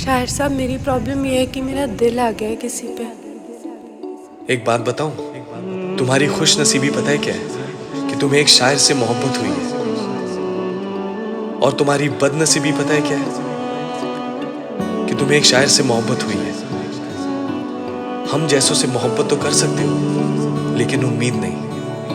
शायर साहब, मेरी प्रॉब्लम ये है कि मेरा दिल आ गया है किसी पे। एक बात बताऊं, तुम्हारी खुश नसीबी पता है क्या है? कि तुम्हें एक शायर से मोहब्बत हुई है। और तुम्हारी बदनसीबी पता है क्या है? कि तुम्हें एक शायर से मोहब्बत हुई है। हम जैसों से मोहब्बत तो कर सकते हो, लेकिन उम्मीद नहीं।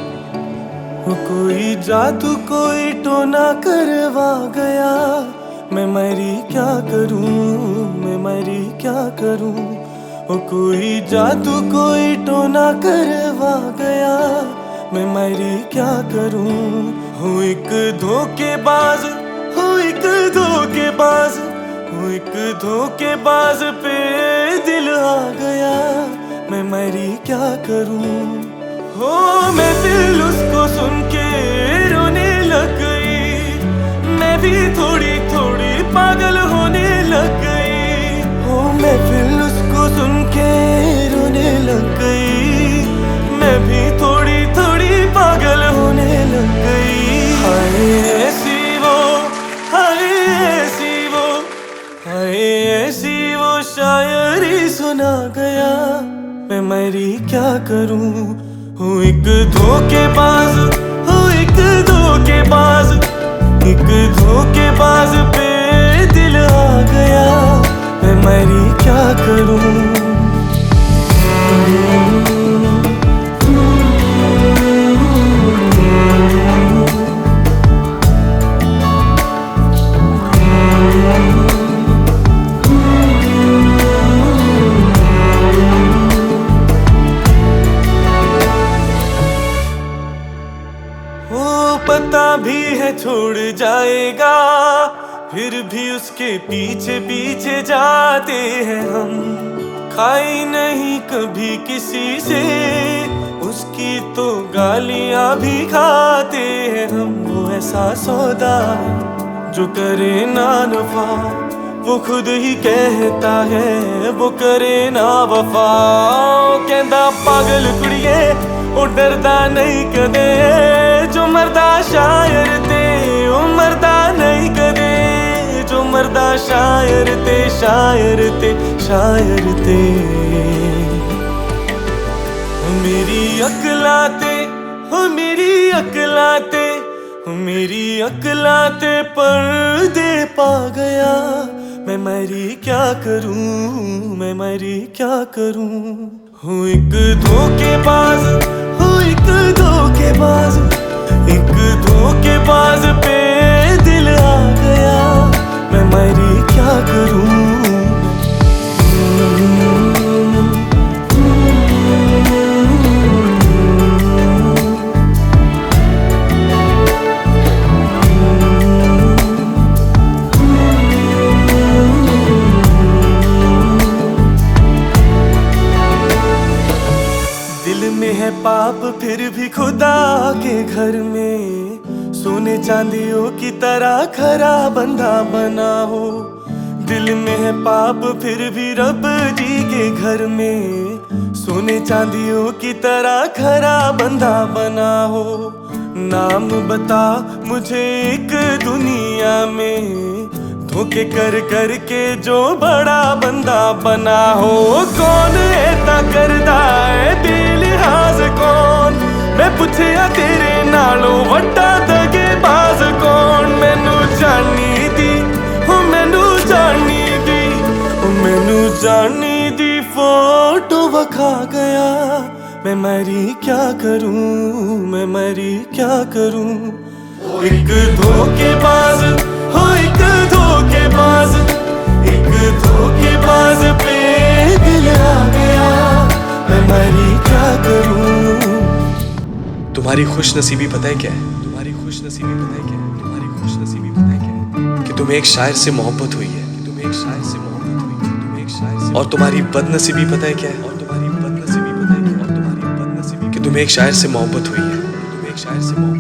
कोई जादू कोई टोना करवा गया, मैं मरी क्या करूं, मैं मरी क्या करूं। ओ कोई जादू कोई टोना करवा गया, मैं मरी क्या करूं। हो एक धोखेबाज, हो एक धोखेबाज, हो एक धोखेबाज पे दिल आ गया, मैं मरी क्या करूं। हो मैं दिल उसको सुन के रोने लग गई, मैं भी थोड़ी थोड़ी पागल होने लग गई। हो मैं दिल उसको सुन के रोने लग गई, मैं भी थोड़ी थोड़ी पागल होने लग गई। हाय ऐसी वो, हाय ऐसी वो, हाय ऐसी वो शायरी सुना गया, मैं मरी क्या करूं। हो एक धोखेबाज, हो एक धोखेबाज, एक धोखेबाज पे दिल आ गया, मैं मरी क्या करूं। पता भी है छोड़ जाएगा, फिर भी उसके पीछे पीछे जाते हैं हम। खाई नहीं कभी किसी से, उसकी तो गालियां भी खाते हैं हम। वो ऐसा सौदा है जो करे ना नफा, वो खुद ही कहता है वो करे ना वफा। कहता पागल कुड़िए ओ डरदा नहीं कदे, जो मरदा शायर ते ओ मरदा नहीं कदे, जो मरदा शायर ते शायर ते शायर ते। मेरी अकलाते, हो मेरी अकलाते, हो मेरी अकलाते पर्दे पा गया, मैं मरी क्या करूं, मैं मरी क्या करूं। हो एक धोखेबाज, हो एक धोखेबाज, एक धोखेबाज पे दिल आ गया, मैं मरी क्या करूं। दिल में है पाप फिर भी खुदा के घर में, सोने चांदियों की तरह खरा बंधा बना हो। दिल में है पाप फिर भी रब जी के घर में, सोने चांदियों की तरह खरा बंधा बना हो। नाम बता मुझे एक दुनिया में, धोखे कर कर के जो बड़ा बंदा बना हो। कौन ऐसा करदा है बेलिहाज कौन, मैं पुछया तेरे नालों वड्डा दगेबाज कौन। मैनू जानी दी, हो मैनू जानी दी, हो मैनू जानी दी फोटो वखा गया, मैं मरी क्या करूं, मैं मरी क्या करूं। एक धोखेबाज, हो एक धोखेबाज, एक धोखेबाज पे दिल आ गया, मैं मरी क्या करूं। तुम्हारी खुश नसीबी पता है क्या है? तुम्हारी खुश नसीबी पता है क्या है? तुम्हारी खुश नसीबी पता है क्या है? कि तुम्हें एक शायर से मोहब्बत हुई है। कि तुम्हें एक शायर से मोहब्बत हुई है। तुम्हें एक शायर से। और तुम्हारी बदनसीबी पता है क्या है? और तुम्हारी बदनसीबी पता है क्या है? और तुम्हारी बदनसीबी कि तुम्हें एक शायर से मोहब्बत हुई है। तुम्हें एक शायर से मोहब्बत